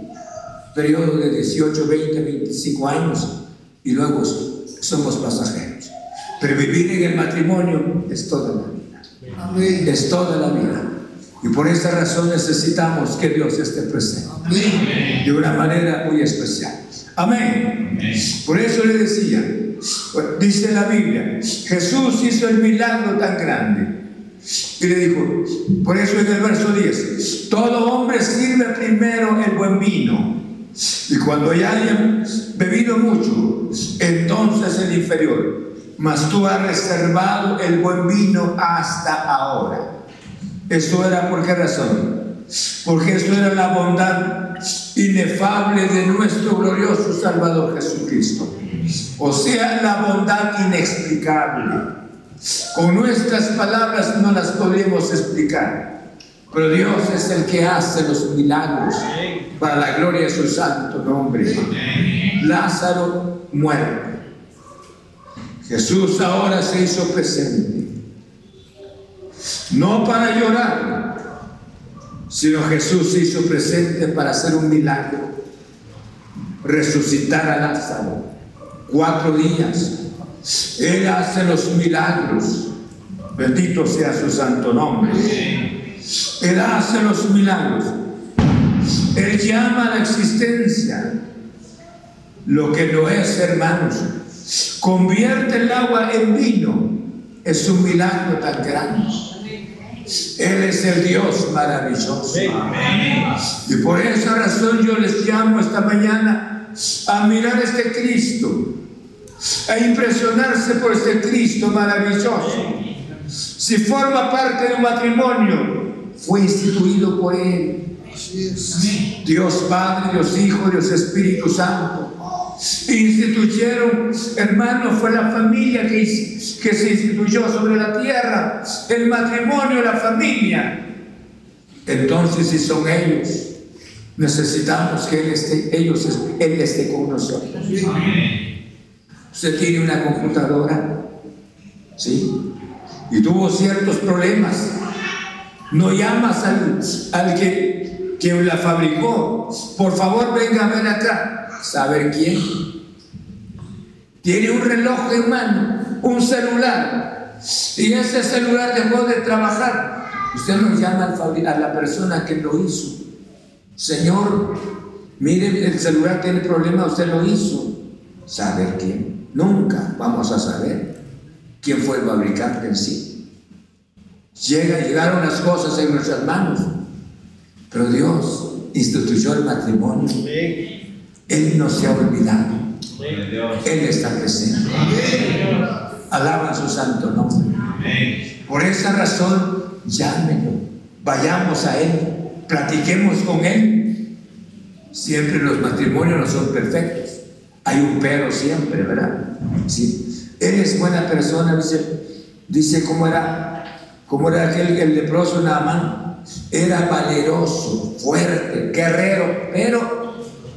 periodo de 18, 20, 25 años, y luego somos pasajeros. Pero vivir en el matrimonio es toda la vida. Amén. Es toda la vida. Y por esta razón necesitamos que Dios esté presente. Amén. De una manera muy especial. Amén. Amén. Por eso le decía, dice la Biblia, Jesús hizo el milagro tan grande. Y le dijo, por eso en el verso 10, todo hombre sirve primero el buen vino, y cuando ya hayan bebido mucho, entonces el inferior. Mas tú has reservado el buen vino hasta ahora. ¿Esto era por qué razón? Porque esto era la bondad inefable de nuestro glorioso Salvador Jesucristo. O sea, la bondad inexplicable. Con nuestras palabras no las podemos explicar, pero Dios es el que hace los milagros para la gloria de su santo nombre. Lázaro muerto. Jesús ahora se hizo presente, no para llorar, sino Jesús se hizo presente para hacer un milagro, resucitar a Lázaro. 4 días. Él hace los milagros. Bendito sea su santo nombre. Él hace los milagros. Él llama a la existencia lo que no es, hermanos. Convierte el agua en vino. Es un milagro tan grande. Él es el Dios maravilloso. Y por esa razón yo les llamo esta mañana a mirar este Cristo, a impresionarse por este Cristo maravilloso. Si forma parte de un matrimonio, fue instituido por Él. Dios Padre, Dios Hijo, Dios Espíritu Santo instituyeron, hermano, fue la familia que se instituyó sobre la tierra, el matrimonio, la familia. Entonces, si son ellos, necesitamos que Él esté con nosotros. Usted tiene una computadora, ¿sí? Y tuvo ciertos problemas. No llamas al que la fabricó. Por favor, venga a ver acá. ¿Saber quién? Tiene un reloj en mano, un celular, y ese celular dejó de trabajar. Usted nos llama a la persona que lo hizo. Señor, mire, el celular tiene problemas, usted lo hizo. ¿Saber quién? Nunca vamos a saber quién fue el fabricante en sí. Llegaron las cosas en nuestras manos, pero Dios instituyó el matrimonio. Él no se ha olvidado. Él está presente. Alaban su santo nombre. Por esa razón, llámenlo, vayamos a Él, platiquemos con Él. Siempre los matrimonios no son perfectos, hay un pero siempre, ¿verdad? Sí. Él es buena persona, dice cómo era aquel, el leproso Naamán. Era valeroso, fuerte, guerrero, pero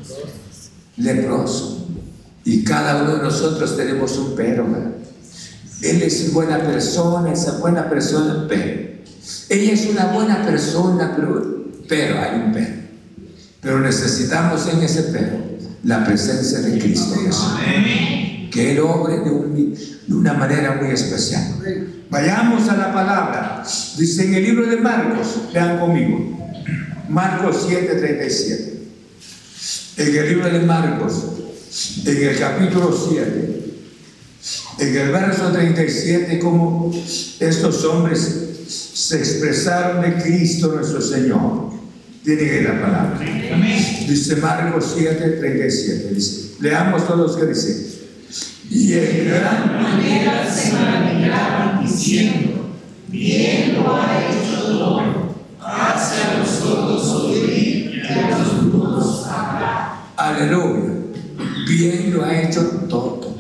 leproso. Y cada uno de nosotros tenemos un pero, ¿verdad? Él es buena persona, esa buena persona, pero ella es una buena persona, pero hay un pero. Pero necesitamos en ese pero la presencia de Cristo Jesús, que Él obre de una manera muy especial. Vayamos a la palabra. Dice en el libro de Marcos, lean conmigo, Marcos 7:37. En el libro de Marcos, en el capítulo 7, en el verso 37, como estos hombres se expresaron de Cristo nuestro Señor. Tienen ahí la palabra. Dice Marcos 7:37. Dice, leamos todos que dice. Y en gran manera se maravillaban diciendo: bien lo ha hecho todo, hace a los sordos oír y a los mudos hablar. Aleluya. Bien lo ha hecho todo.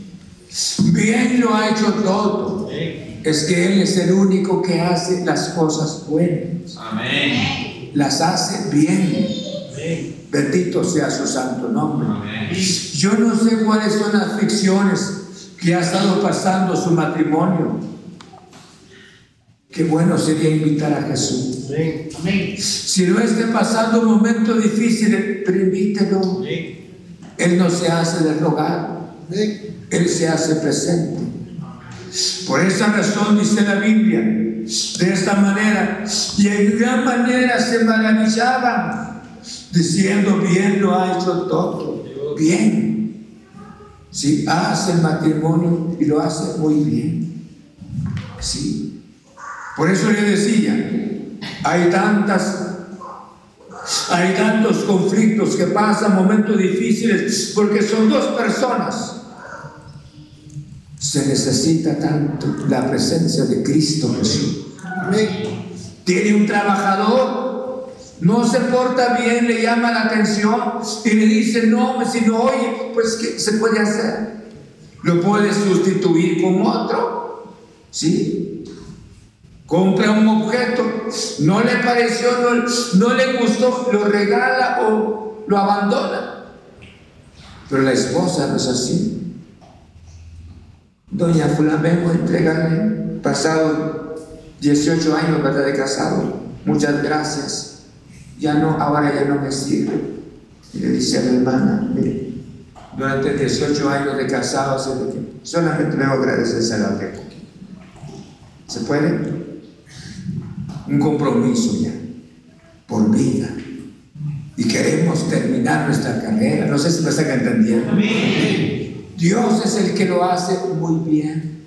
Bien lo ha hecho todo. Es que Él es el único que hace las cosas buenas. Amén. Las hace bien. Bendito sea su santo nombre. Amén. Yo no sé cuáles son las aflicciones que ha estado pasando su matrimonio. Qué bueno sería invitar a Jesús. Amén. Si no esté pasando un momento difícil, permítelo. Amén. Él no se hace de rogar. Amén. Él se hace presente. Por esa razón dice la Biblia de esta manera, y en gran manera se maravillaban diciendo: bien lo ha hecho todo. Bien. Sí, hace el matrimonio y lo hace muy bien. Sí. Por eso le decía, hay tantos conflictos que pasan, momentos difíciles, porque son dos personas. Se necesita tanto la presencia de Cristo Jesús. Amén. Tiene un trabajador, no se porta bien, le llama la atención y le dice: no, si no oye, pues ¿qué se puede hacer? Lo puede sustituir con otro. ¿Sí? Compra un objeto, no le pareció, no le gustó, lo regala o lo abandona. Pero la esposa no es así. Doña fulana, vengo a entregarle, pasado 18 años, ¿verdad?, de casado, muchas gracias, ahora ya no me sirve. Y le dice a la hermana: mire, durante 18 años de casado, solamente vengo a agradecerse a la dejo. ¿Se puede? Un compromiso ya, por vida. Y queremos terminar nuestra carrera. No sé si me están entendiendo. Amén. Dios es el que lo hace muy bien.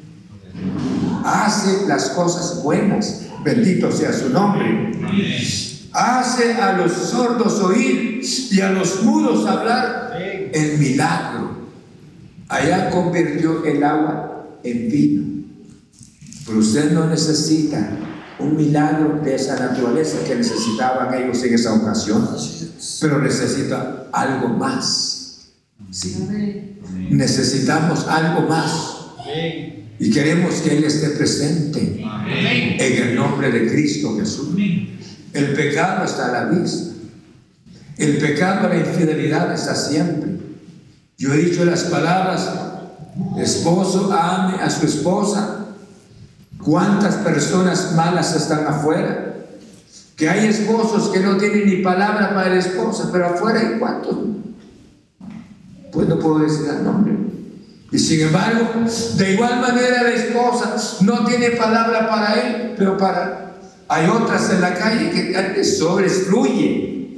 Hace las cosas buenas. Bendito sea su nombre. Hace a los sordos oír y a los mudos hablar. El milagro. Allá convirtió el agua en vino. Pero usted no necesita un milagro de esa naturaleza que necesitaban ellos en esa ocasión, pero necesita algo más. ¿Sí? Necesitamos algo más. Y queremos que Él esté presente. En el nombre de Cristo Jesús. El pecado está a la vista. El pecado, la infidelidad está siempre. Yo he dicho las palabras: esposo, ame a su esposa. ¿Cuántas personas malas están afuera? Que hay esposos que no tienen ni palabra para la esposa, pero afuera hay cuántos. Pues no puedo decir el nombre. Y sin embargo, de igual manera la esposa no tiene palabra para él, pero hay otras en la calle que sobresfluye.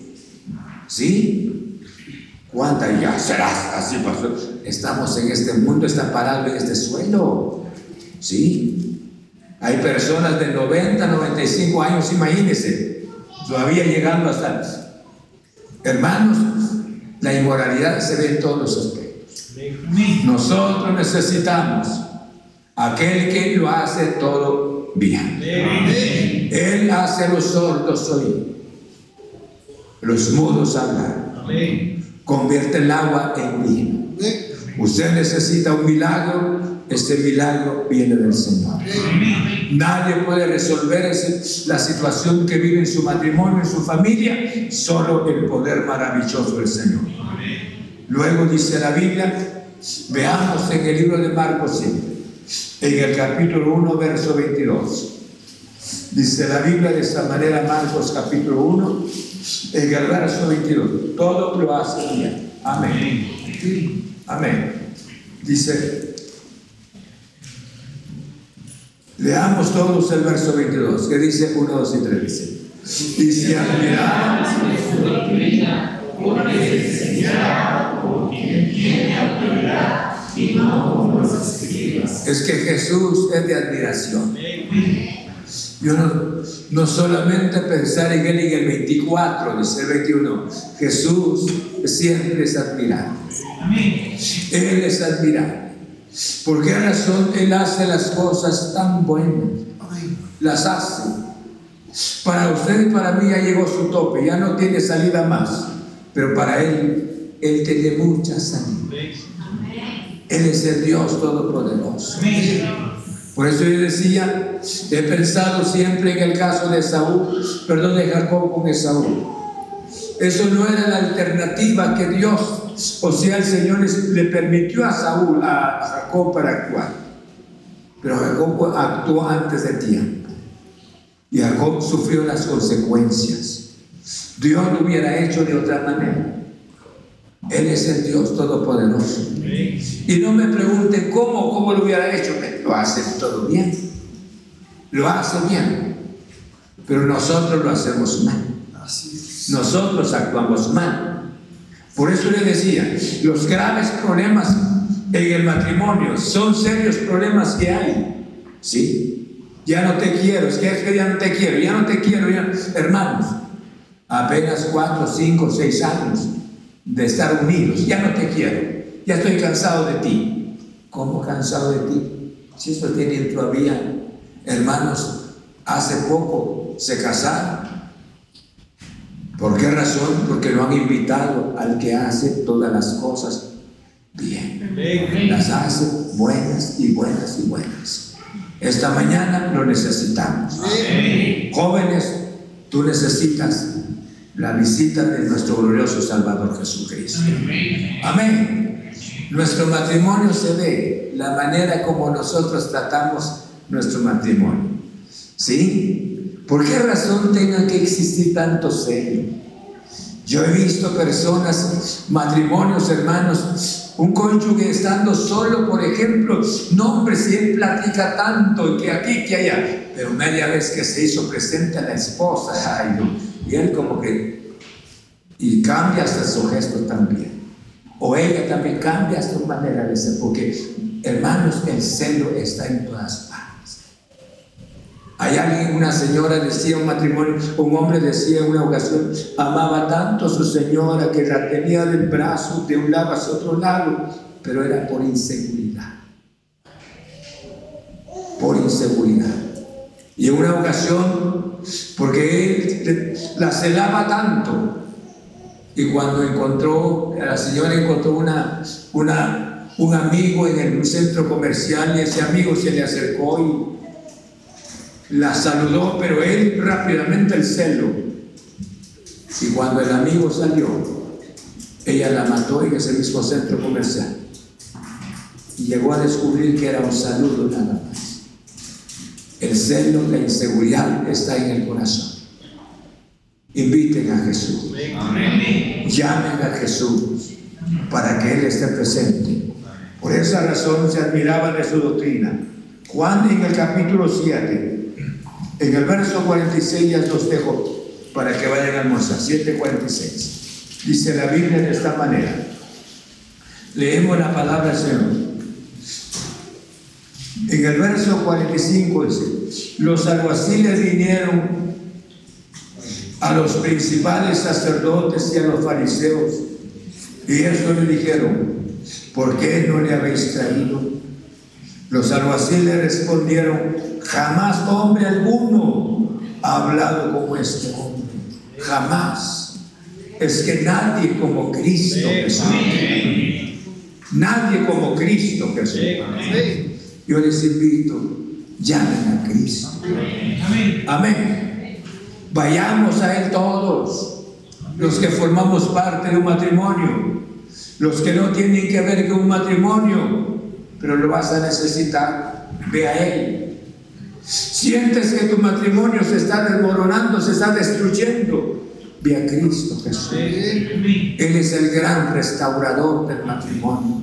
¿Sí? ¿Cuántas ya serás? Así pasó. Estamos en este mundo, está parado en este suelo. ¿Sí? Hay personas de 90, 95 años, imagínense, todavía llegando hasta... Hermanos, la inmoralidad se ve en todos los aspectos. Nosotros necesitamos aquel que lo hace todo bien. Él hace a los sordos oír, los mudos hablar, convierte el agua en vino. Usted necesita un milagro, este milagro viene del Señor. Nadie puede resolver la situación que vive en su matrimonio, en su familia, solo el poder maravilloso del Señor. Luego dice la Biblia, veamos en el libro de Marcos 7, en el capítulo 1, verso 22. Dice la Biblia de esta manera, Marcos capítulo 1, en el verso 22. Todo lo hace bien. Amén. Amén. Dice, leamos todos el verso 22, que dice 1, 2 y 3. Dice, y se admiraban de su doctrina, porque les enseñaba como quien tiene autoridad y no como los escribas. Es que Jesús es de admiración. Yo no solamente pensar en Él en el 24, dice el 21. Jesús siempre es admirable. Él es admirable. ¿Por qué razón Él hace las cosas tan buenas? Las hace. Para usted y para mí ya llegó su tope, ya no tiene salida más. Pero para Él tiene mucha salida. Él es el Dios Todopoderoso. Por eso yo decía, he pensado siempre en el caso de de Jacob con Esaú. Eso no era la alternativa que Dios, o sea, el Señor le permitió a Jacob para actuar. Pero Jacob actuó antes de tiempo. Y Jacob sufrió las consecuencias. Dios lo hubiera hecho de otra manera. Él es el Dios Todopoderoso. Y no me pregunten cómo lo hubiera hecho. Lo hace todo bien. Lo hace bien. Pero nosotros lo hacemos mal. Nosotros actuamos mal. Por eso le decía, los graves problemas en el matrimonio son serios problemas que hay. ¿Sí? Ya no te quiero, es que ya no te quiero, hermanos. Apenas 4, 5, 6 años de estar unidos, ya no te quiero, ya estoy cansado de ti. ¿Cómo cansado de ti? Si esto tienen todavía, hermanos, hace poco se casaron. ¿Por qué razón? Porque lo han invitado al que hace todas las cosas bien. Las hace buenas y buenas y buenas. Esta mañana lo necesitamos. Jóvenes, tú necesitas la visita de nuestro glorioso Salvador Jesucristo. Amén. Nuestro matrimonio se ve la manera como nosotros tratamos nuestro matrimonio. ¿Sí? ¿Por qué razón tenga que existir tanto celo? Yo he visto personas, matrimonios, hermanos, un cónyuge estando solo, por ejemplo, no, hombre, si él platica tanto, que aquí, que allá, pero media vez que se hizo presente a la esposa, ay, no, y él como que, y cambia hasta su gesto también, o ella también cambia su manera de ser, porque, hermanos, el celo está en todas partes. Hay alguien, una señora decía, un matrimonio, un hombre decía en una ocasión, amaba tanto a su señora que la tenía del brazo de un lado hacia otro lado, pero era por inseguridad. Por inseguridad. Y en una ocasión, porque él la celaba tanto, y cuando la señora encontró un amigo en el centro comercial, y ese amigo se le acercó y la saludó, pero él rápidamente el celo. Y cuando el amigo salió, ella la mató en ese mismo centro comercial. Y llegó a descubrir que era un saludo nada más. El celo, la inseguridad está en el corazón. Inviten a Jesús. Amén. Llamen a Jesús para que Él esté presente. Por esa razón se admiraban de su doctrina. Juan en el capítulo 7. En el verso 46 ya los dejo para que vayan a almorzar. 7:46. Dice la Biblia de esta manera. Leemos la palabra del Señor. En el verso 45 dice: los alguaciles vinieron a los principales sacerdotes y a los fariseos, y ellos le dijeron: ¿por qué no le habéis traído? Los alguaciles respondieron: Jamás hombre alguno ha hablado como este hombre. Jamás. Es que nadie como Cristo Jesús. Nadie como Cristo Jesús. Yo les invito, llamen a Cristo. Amén. Vayamos a Él todos. Los que formamos parte de un matrimonio. Los que no tienen que ver con un matrimonio, pero lo vas a necesitar, ve a Él. Sientes que tu matrimonio se está desmoronando, se está destruyendo, ve a Cristo Jesús. Él es el gran restaurador del matrimonio.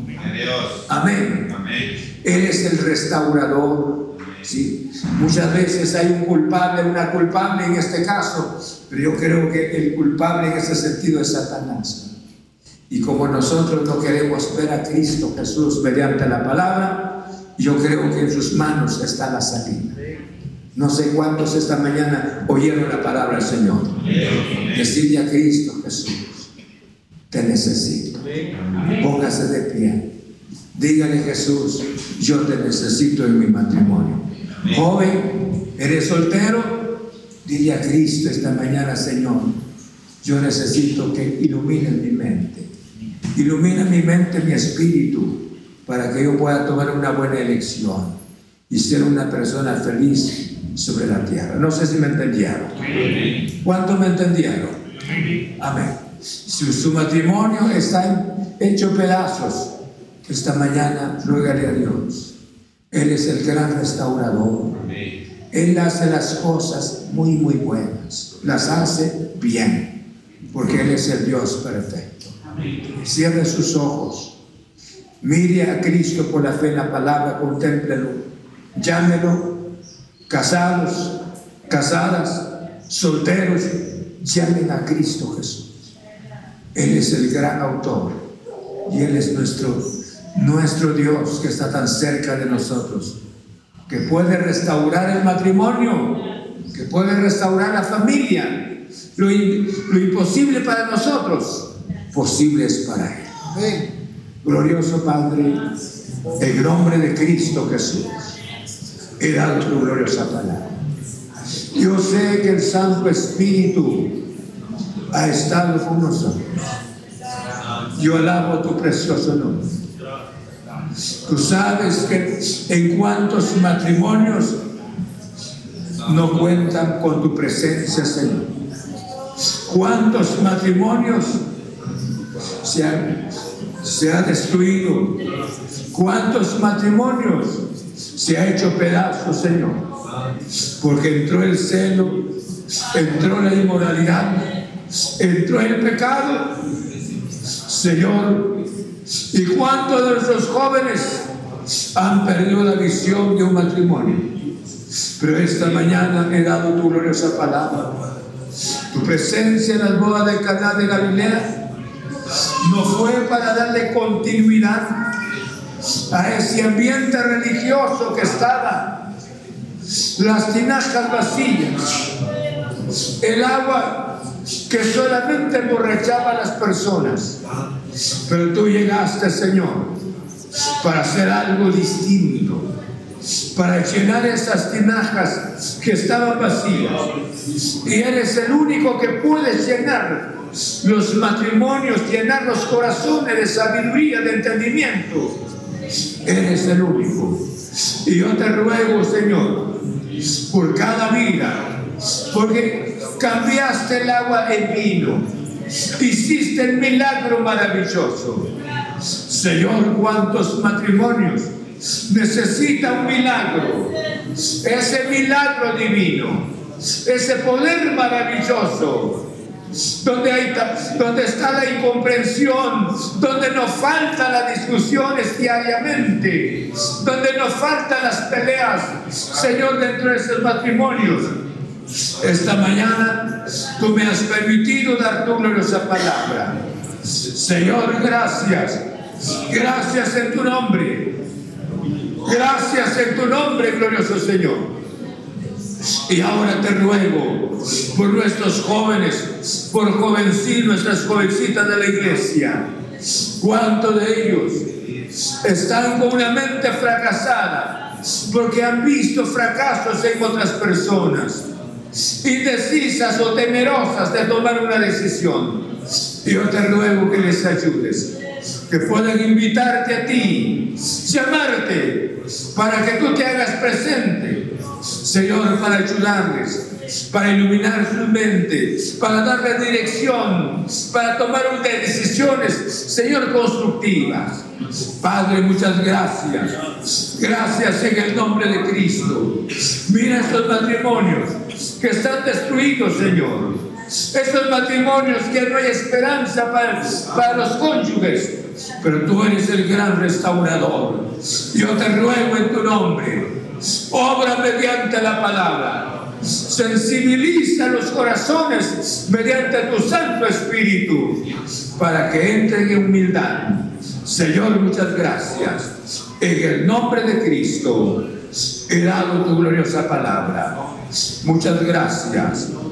Amén. Él es el restaurador. ¿Sí? Muchas veces hay un culpable, una culpable en este caso, pero yo creo que el culpable en ese sentido es Satanás. Y como nosotros no queremos ver a Cristo Jesús mediante la palabra, yo creo que en sus manos está la salida. No sé cuántos esta mañana oyeron la palabra del Señor. Decirle a Cristo Jesús, te necesito. Póngase de pie. Dígale, Jesús, yo te necesito en mi matrimonio. Joven, ¿eres soltero? Dile a Cristo esta mañana, Señor, yo necesito que ilumines mi mente. Ilumina mi mente, mi espíritu, para que yo pueda tomar una buena elección y ser una persona feliz sobre la tierra. No sé si me entendieron. ¿Cuántos me entendieron? Amén. Si su matrimonio está hecho pedazos, esta mañana ruégale a Dios. Él es el gran restaurador. Él hace las cosas muy, muy buenas. Las hace bien, porque Él es el Dios perfecto. Cierre sus ojos, mire a Cristo por la fe en la palabra, contémplelo, llámelo. Casados, casadas, solteros, llamen a Cristo Jesús. Él es el gran autor y Él es nuestro Dios que está tan cerca de nosotros, que puede restaurar el matrimonio, que puede restaurar la familia. Lo imposible para nosotros, posible es para Él. Glorioso Padre, en nombre de Cristo Jesús, he dado tu gloriosa palabra. Yo sé que el Santo Espíritu ha estado con nosotros. Yo alabo tu precioso nombre. Tú sabes que en cuantos matrimonios no cuentan con tu presencia, Señor. Cuántos matrimonios se ha destruido. Cuántos matrimonios se ha hecho pedazos, Señor, porque entró el celo, entró la inmoralidad, entró el pecado, Señor. ¿Y cuántos de nuestros jóvenes han perdido la visión de un matrimonio? Pero esta mañana he dado tu gloriosa palabra. Tu presencia en las bodas de Caná de Galilea no fue para darle continuidad a ese ambiente religioso que estaba, las tinajas vacías, el agua que solamente emborrachaba a las personas. Pero tú llegaste, Señor, para hacer algo distinto, para llenar esas tinajas que estaban vacías. Y eres el único que puede llenar los matrimonios, llenar los corazones de sabiduría, de entendimiento. Eres el único. Y yo te ruego, Señor, por cada vida, porque cambiaste el agua en vino, hiciste el milagro maravilloso. Señor, cuántos matrimonios necesitan un milagro, ese milagro divino, ese poder maravilloso, donde está la incomprensión, donde nos faltan las discusiones diariamente, donde nos faltan las peleas, Señor, dentro de esos matrimonios. Esta mañana tú me has permitido dar tu gloriosa palabra. Señor, gracias. Gracias en tu nombre. Gracias en tu nombre, glorioso Señor. Y ahora te ruego por nuestros jóvenes, por jovencitos, nuestras jovencitas de la iglesia. ¿Cuántos de ellos están con una mente fracasada? porque han visto fracasos en otras personas, indecisas o temerosas de tomar una decisión. Yo te ruego que les ayudes, que puedan invitarte a ti, llamarte, para que tú te hagas presente, Señor, para ayudarles, para iluminar su mente, para darle dirección, para tomar decisiones, Señor, constructivas. Padre, muchas gracias. Gracias en el nombre de Cristo. Mira estos matrimonios que están destruidos, Señor. Esos matrimonios que no hay esperanza para los cónyuges. Pero tú eres el gran restaurador. Yo te ruego en tu nombre, obra mediante la palabra. Sensibiliza los corazones mediante tu Santo Espíritu, para que entren en humildad. Señor, muchas gracias. En el nombre de Cristo he dado tu gloriosa palabra. Muchas gracias.